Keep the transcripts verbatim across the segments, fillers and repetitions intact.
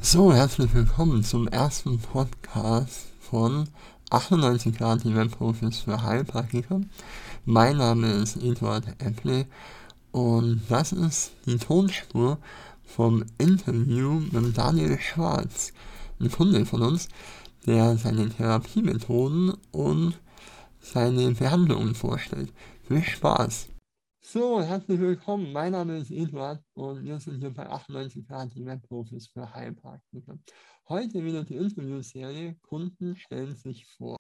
So, herzlich willkommen zum ersten Podcast von achtundneunzig Grad Eventprofis für Heilpraktiker. Mein Name ist Eduard Epple und das ist die Tonspur vom Interview mit Daniel Schwarz, ein Kunde von uns, der seine Therapiemethoden und seine Behandlungen vorstellt. Viel Spaß! So, herzlich willkommen. Mein Name ist Eduard und wir sind hier bei achtundneunzig Grad Eventprofis für Heilpraktiker. Heute wieder die Interviewserie Kunden stellen sich vor.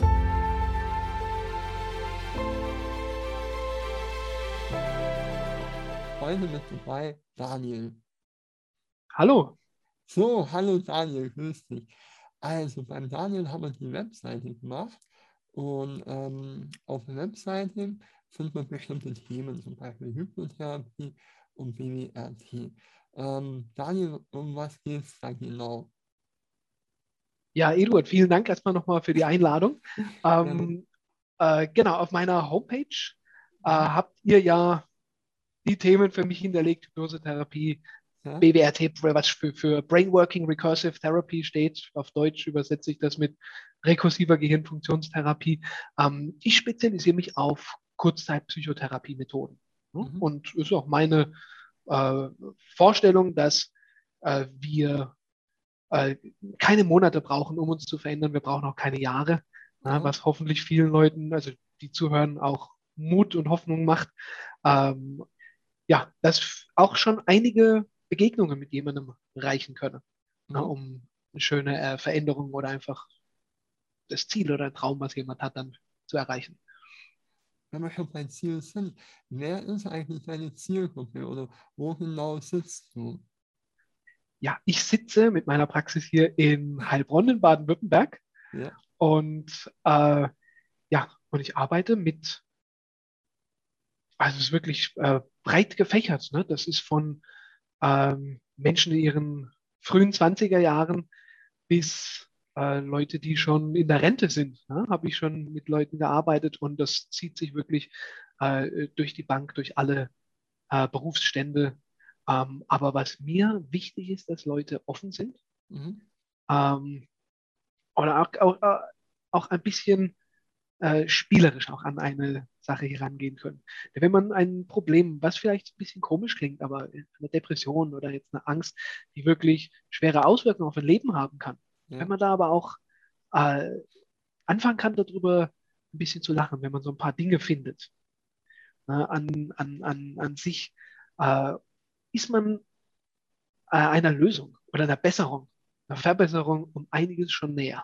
Heute mit dabei Daniel. Hallo. So, hallo Daniel, grüß dich. Also beim Daniel haben wir die Webseite gemacht und ähm, auf der Webseite finden wir bestimmte Themen, zum Beispiel Hypnotherapie und B W R T. Ähm, Daniel, um was geht es da genau? Ja, Eduard, vielen Dank erstmal nochmal für die Einladung. Ähm, äh, genau, auf meiner Homepage äh, Mhm. habt ihr ja die Themen für mich hinterlegt: Hypnosetherapie, Ja? B W R T, was für, für Brainworking Recursive Therapy steht. Auf Deutsch übersetze ich das mit rekursiver Gehirnfunktionstherapie. Ähm, ich spezialisiere mich auf Kurzzeitpsychotherapie-Methoden. Ne? Mhm. Und es ist auch meine äh, Vorstellung, dass äh, wir äh, keine Monate brauchen, um uns zu verändern. Wir brauchen auch keine Jahre, ja, Ja. was hoffentlich vielen Leuten, also die zuhören, auch Mut und Hoffnung macht. Ähm, ja, dass auch schon einige Begegnungen mit jemandem reichen können, ja, Mhm. um eine schöne äh, Veränderung oder einfach das Ziel oder ein Traum, was jemand hat, dann zu erreichen. Wenn wir schon bei Ziel sind, wer ist eigentlich deine Zielgruppe oder wo genau sitzt du? Ja, ich sitze mit meiner Praxis hier in Heilbronn in Baden-Württemberg Ja. und äh, ja, und ich arbeite mit, also es ist wirklich äh, breit gefächert. Ne? Das ist von ähm, Menschen in ihren frühen zwanziger Jahren bis äh, Leute, die schon in der Rente sind. Ne? Habe ich schon mit Leuten gearbeitet und das zieht sich wirklich äh, durch die Bank, durch alle äh, Berufsstände. Ähm, aber was mir wichtig ist, dass Leute offen sind, Mhm. ähm, oder auch, auch, auch ein bisschen äh, spielerisch auch an eine Sache herangehen können. Denn wenn man ein Problem, was vielleicht ein bisschen komisch klingt, aber eine Depression oder jetzt eine Angst, die wirklich schwere Auswirkungen auf ein Leben haben kann, wenn Ja. man da aber auch äh, anfangen kann, darüber ein bisschen zu lachen, wenn man so ein paar Dinge findet, ne, an, an, an, an sich, äh, ist man äh, einer Lösung oder einer Besserung, einer Verbesserung um einiges schon näher.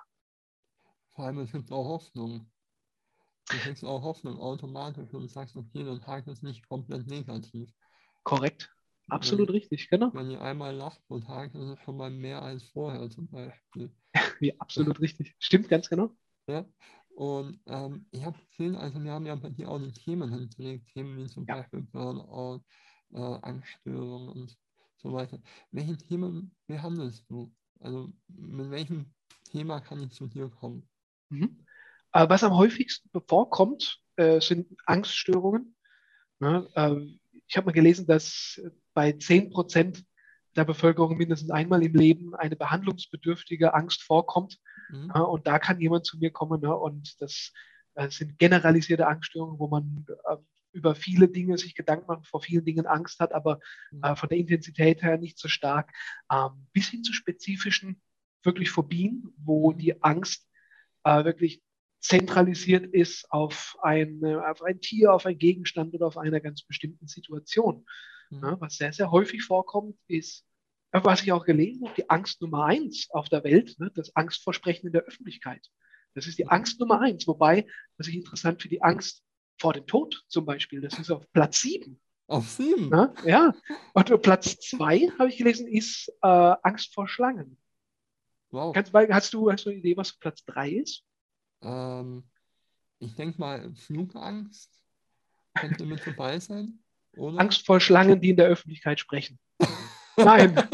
Vor allem, es gibt auch Hoffnung. Du kriegst auch Hoffnung automatisch und sagst, okay, der Tag ist nicht komplett negativ. Korrekt. Absolut Wenn, richtig, genau. wenn ihr einmal lacht pro Tag, ist es schon mal mehr als vorher zum Beispiel. Ja, absolut richtig. Stimmt ganz genau. Ja? Und ähm, ich habe gesehen, also wir haben ja bei dir auch die Themen hinterlegt, Themen wie zum Ja. Beispiel Burnout, äh, Angststörungen und so weiter. Welche Themen behandelst du? Also mit welchem Thema kann ich zu dir kommen? Mhm. Äh, was am häufigsten vorkommt, äh, sind Angststörungen. Ne? Ähm, ich habe mal gelesen, dass bei zehn Prozent der Bevölkerung mindestens einmal im Leben eine behandlungsbedürftige Angst vorkommt. Mhm. Ja, und da kann jemand zu mir kommen, ne? Und das äh, sind generalisierte Angststörungen, wo man äh, über viele Dinge sich Gedanken macht, vor vielen Dingen Angst hat, aber Mhm. äh, von der Intensität her nicht so stark, ähm, bis hin zu spezifischen wirklich Phobien, wo Mhm. die Angst äh, wirklich zentralisiert ist auf ein, auf ein Tier, auf einen Gegenstand oder auf einer ganz bestimmten Situation. Mhm. Ja, was sehr, sehr häufig vorkommt, ist, äh, was ich auch gelesen habe, die Angst Nummer eins auf der Welt, ne, das Angstvorsprechen in der Öffentlichkeit. Das ist die Mhm. Angst Nummer eins. Wobei, was ich interessant finde, die Angst vor dem Tod zum Beispiel, das ist auf Platz sieben. Auf sieben. Ne? Ja. Und Platz zwei, habe ich gelesen, ist äh, Angst vor Schlangen. Wow. Kannst, hast, du, hast du eine Idee, was Platz drei ist? Ähm, ich denke mal, Flugangst könnte mit dabei sein, oder? Angst vor Schlangen, die in der Öffentlichkeit sprechen. Nein,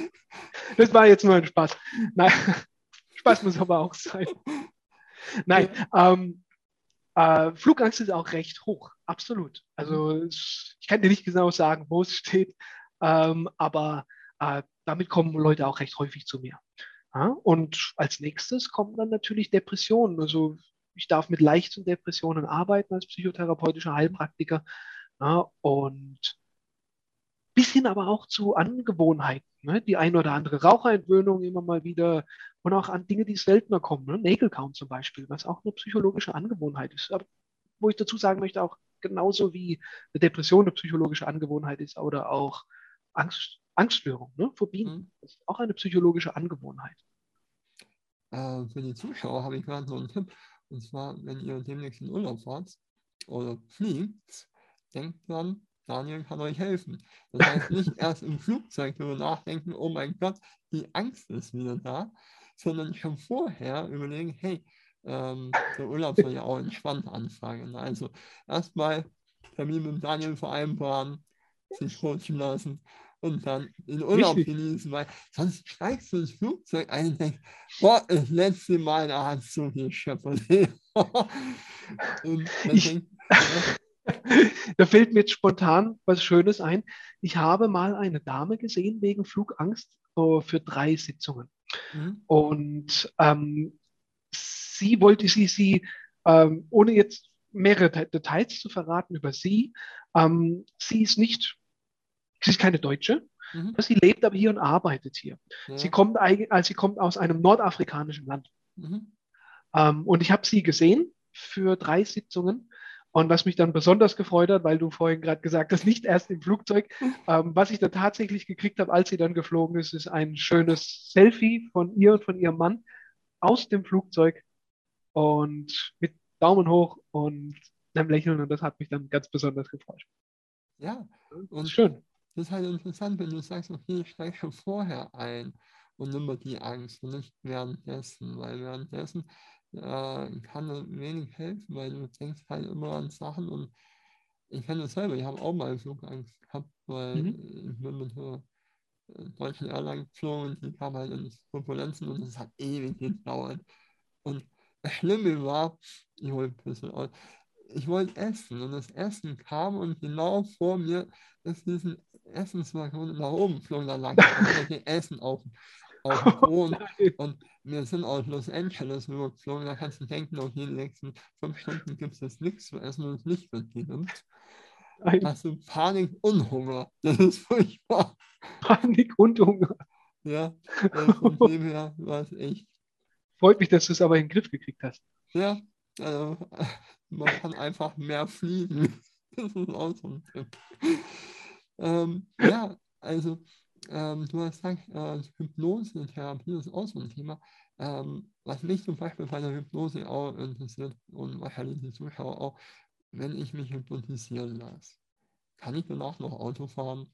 das war jetzt nur ein Spaß. Nein, Spaß muss aber auch sein. Nein, Ja. ähm, äh, Flugangst ist auch recht hoch, absolut. Mhm. Also ich kann dir nicht genau sagen, wo es steht, ähm, aber äh, damit kommen Leute auch recht häufig zu mir. Ja, und als nächstes kommen dann natürlich Depressionen. Also ich darf mit leichten Depressionen arbeiten als psychotherapeutischer Heilpraktiker. Ja, und bis hin aber auch zu Angewohnheiten. Ne? Die ein oder andere Raucherentwöhnung immer mal wieder und auch an Dinge, die seltener kommen. Ne? Nägelkauen zum Beispiel, was auch eine psychologische Angewohnheit ist. Aber wo ich dazu sagen möchte, auch genauso wie eine Depression eine psychologische Angewohnheit ist oder auch Angst, Angststörung, ne? Phobien, Mhm. das ist auch eine psychologische Angewohnheit. Äh, für die Zuschauer habe ich gerade so einen Tipp. Und zwar, wenn ihr demnächst in Urlaub fahrt oder fliegt, denkt dran, Daniel kann euch helfen. Das heißt, nicht erst im Flugzeug darüber nachdenken, oh mein Gott, die Angst ist wieder da, sondern schon vorher überlegen, hey, ähm, der Urlaub soll ja auch entspannt anfangen. Also erstmal Termin mit Daniel vereinbaren, sich coachen lassen und dann den Urlaub Richtig. genießen, weil sonst steigst du ins Flugzeug ein und denkst, boah, das letzte Mal, da hat es so viel gescheppert. Und dann Ich, denkt, ja, da fällt mir jetzt spontan was Schönes ein. Ich habe mal eine Dame gesehen wegen Flugangst äh, für drei Sitzungen. hm, Und ähm, sie wollte sie, sie ähm, ohne jetzt mehrere De- Details zu verraten über sie, ähm, sie ist nicht, sie ist keine Deutsche, mhm, sie lebt aber hier und arbeitet hier. Sie ja, kommt, eig- also sie kommt aus einem nordafrikanischen Land. mhm, Ähm, und ich habe sie gesehen für drei Sitzungen. Und was mich dann besonders gefreut hat, weil du vorhin gerade gesagt hast, nicht erst im Flugzeug, ähm, was ich dann tatsächlich gekriegt habe, als sie dann geflogen ist, ist ein schönes Selfie von ihr und von ihrem Mann aus dem Flugzeug und mit Daumen hoch und einem Lächeln. Und das hat mich dann ganz besonders gefreut. ja. Das ist Und schön. das ist halt interessant, wenn du sagst, okay, ich steige schon vorher ein und nimm mal die Angst und nicht währenddessen, weil währenddessen äh, kann das wenig helfen, weil du denkst halt immer an Sachen und ich kenne das selber, ich habe auch mal Flugangst gehabt, weil Mhm. ich bin mit der äh, deutschen Airline geflogen und die kam halt in Turbulenzen und es hat ewig gedauert. Und das Schlimme war, ich hole ein bisschen aus, ich wollte essen und das Essen kam und genau vor mir ist diesen Essenswagen nach oben geflogen, da lag tatsächlich Essen auf, auf dem Boden und wir sind aus Los Angeles rübergeflogen, da kannst du denken, okay, die nächsten fünf Stunden gibt es jetzt nichts zu essen und das Licht wird gedimmt. Nein, Hast du Panik und Hunger, das ist furchtbar. Panik und Hunger. Ja, also von dem her war es echt, Freut mich, dass du es aber in den Griff gekriegt hast. ja, also man kann einfach mehr fliegen. Das ist auch so ein Tipp. Ähm, ja, also ähm, du hast gesagt, äh, Hypnose, Therapie ist auch so ein Thema. Ähm, was mich zum Beispiel bei der Hypnose auch interessiert und wahrscheinlich die Zuschauer auch, wenn ich mich hypnotisieren lasse, kann ich danach noch Auto fahren?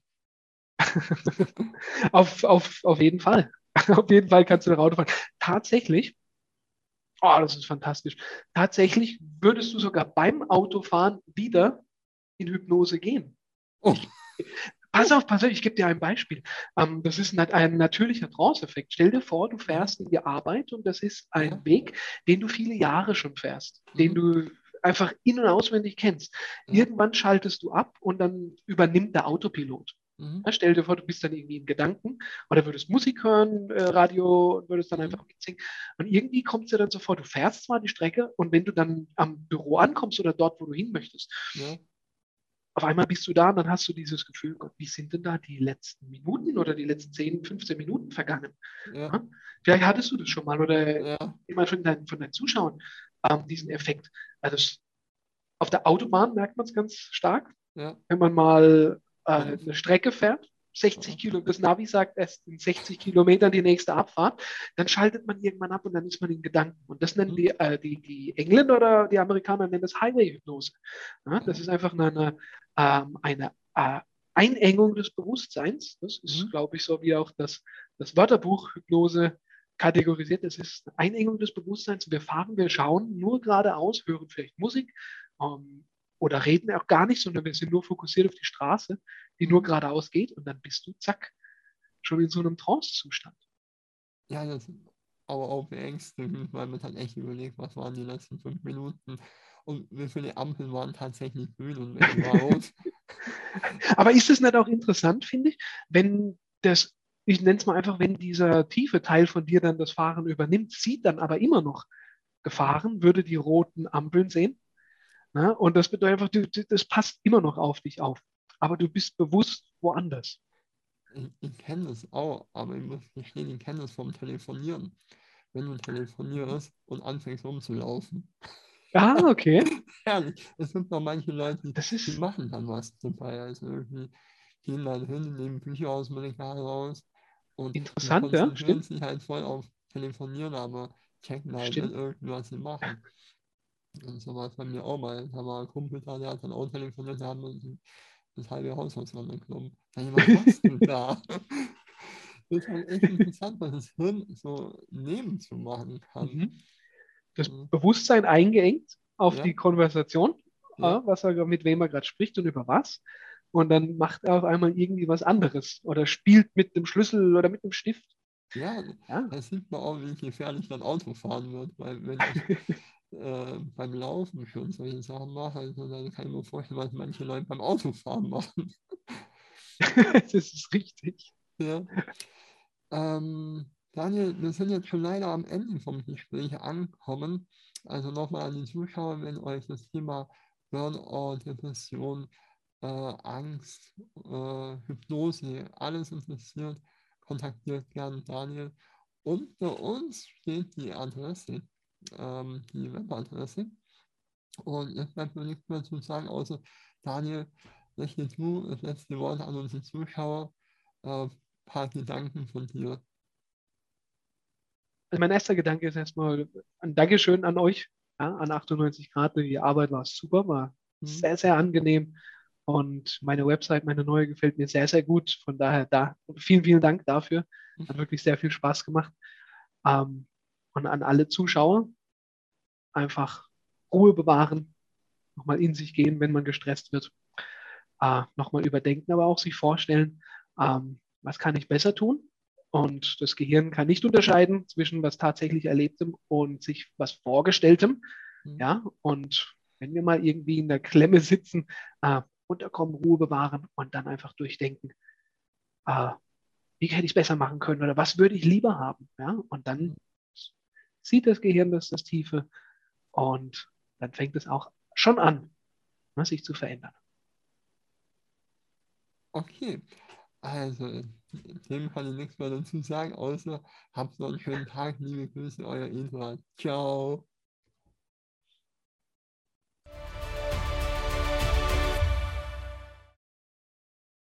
Auf, auf, auf jeden Fall. Auf jeden Fall kannst du nach Auto fahren. Tatsächlich, oh, das ist fantastisch. Tatsächlich würdest du sogar beim Autofahren wieder in Hypnose gehen. Oh, Ich, pass auf, pass auf, ich gebe dir ein Beispiel. Ähm, das ist ein, ein natürlicher Trance-Effekt. Stell dir vor, du mhm, fährst in die Arbeit und das ist ja, ein Weg, den du viele Jahre schon fährst, den mhm, du einfach in- und auswendig kennst. ja, Irgendwann schaltest du ab und dann übernimmt der Autopilot. mhm, Ja, stell dir vor, du bist dann irgendwie in Gedanken oder würdest Musik hören, äh, Radio und würdest dann mhm, einfach mitsingen. Und irgendwie kommt es dir dann so vor, du fährst zwar die Strecke und wenn du dann am Büro ankommst oder dort, wo du hin möchtest, ja, auf einmal bist du da und dann hast du dieses Gefühl, Gott, wie sind denn da die letzten Minuten oder die letzten zehn, fünfzehn Minuten vergangen? ja, Ja? Vielleicht hattest du das schon mal oder ja, jemand von deinen, von deinen Zuschauern ähm, diesen Effekt. Also das, auf der Autobahn merkt man es ganz stark, ja, wenn man mal äh, und, eine Strecke fährt, sechzig ja, Kilometer, das Navi sagt erst in sechzig Kilometern die nächste Abfahrt, dann schaltet man irgendwann ab und dann ist man in Gedanken. Und das nennen mhm, die, äh, die, die Engländer oder die Amerikaner nennen das Highway-Hypnose. Ja, das ja, ist einfach eine, ähm, eine äh, Einengung des Bewusstseins. Das ist, mhm, glaube ich, so wie auch das, das Wörterbuch Hypnose kategorisiert. Das ist eine Einengung des Bewusstseins. Wir fahren, wir schauen nur geradeaus, hören vielleicht Musik, ähm, oder reden auch gar nicht, sondern wir sind nur fokussiert auf die Straße, die nur mhm. geradeaus geht und dann bist du, zack, schon in so einem Trance-Zustand. Ja, das ist aber auch beängstigend, weil man dann echt überlegt, was waren die letzten fünf Minuten und wie viele Ampeln waren tatsächlich grün und welche war rot. Aber ist es nicht auch interessant, finde ich, wenn das ich nenne es mal einfach, wenn dieser tiefe Teil von dir dann das Fahren übernimmt, sieht dann aber immer noch Mhm. Gefahren, würde die roten Ampeln sehen. Ne? Und das bedeutet einfach, du, du, das passt immer noch auf dich auf. Aber du bist bewusst woanders. Ich, ich kenne das auch, aber ich muss gestehen, ich kenne das vom Telefonieren. Wenn du Mhm. telefonierst und anfängst rumzulaufen. Ah, okay. Herrlich. Es gibt noch manche Leute, die, Das die ist machen dann was dabei. Also irgendwie gehen dann hin, nehmen Bücher aus dem Regal raus und die interessant, ja, konzentrieren stimmt. sich halt voll auf Telefonieren, aber checken halt nicht Stimmt. irgendwas sie machen. Und so war es bei mir auch mal. Da war ein Kumpel da, der hat dann auch telefoniert, da haben wir uns das halbe Haus auseinandergenommen. Sag ich, was machst du da? Das ist halt echt interessant, was das Hirn so nebenzu machen kann. Mhm. Das Also, Bewusstsein eingeengt auf ja, die Konversation, äh, ja, was er, mit wem er gerade spricht und über was. Und dann macht er auf einmal irgendwie was anderes oder spielt mit dem Schlüssel oder mit dem Stift. ja, Ja. da sieht man auch, wie gefährlich dann Autofahren wird, weil wenn ich äh, beim Laufen schon solche Sachen mache, also dann kann ich mir vorstellen, was manche Leute beim Autofahren machen. Das ist richtig. Ja. Ähm, Daniel, wir sind jetzt schon leider am Ende vom Gespräch angekommen. Also nochmal an die Zuschauer, wenn euch das Thema Burnout, Depression, äh, Angst, äh, Hypnose, alles interessiert, kontaktiert gerne Daniel. Unter uns steht die Adresse, ähm, die Webadresse. Und jetzt bleibt mir nichts mehr zu sagen, außer Daniel, richte du das letzte Wort an unsere Zuschauer. Äh, paar Gedanken von dir. Also mein erster Gedanke ist erstmal ein Dankeschön an euch, ja, an achtundneunzig Grad. Die Arbeit war super, war Hm? sehr, sehr angenehm. Und meine Website, meine neue, gefällt mir sehr, sehr gut. Von daher da vielen, vielen Dank dafür. Hat wirklich sehr viel Spaß gemacht. Ähm, und an alle Zuschauer einfach Ruhe bewahren, nochmal in sich gehen, wenn man gestresst wird, äh, nochmal überdenken, aber auch sich vorstellen, ähm, was kann ich besser tun? Und das Gehirn kann nicht unterscheiden zwischen was tatsächlich Erlebtem und sich was Vorgestelltem. Hm? Ja, und wenn wir mal irgendwie in der Klemme sitzen, äh, runterkommen, Ruhe bewahren und dann einfach durchdenken, äh, wie hätte ich es besser machen können oder was würde ich lieber haben? Ja, und Hm? dann sieht das Gehirn das, das Tiefe und dann fängt es auch schon an, ne, sich zu verändern. Okay, also dem kann ich nichts mehr dazu sagen, außer habt noch einen schönen Tag, liebe Grüße, euer Eduard. Ciao.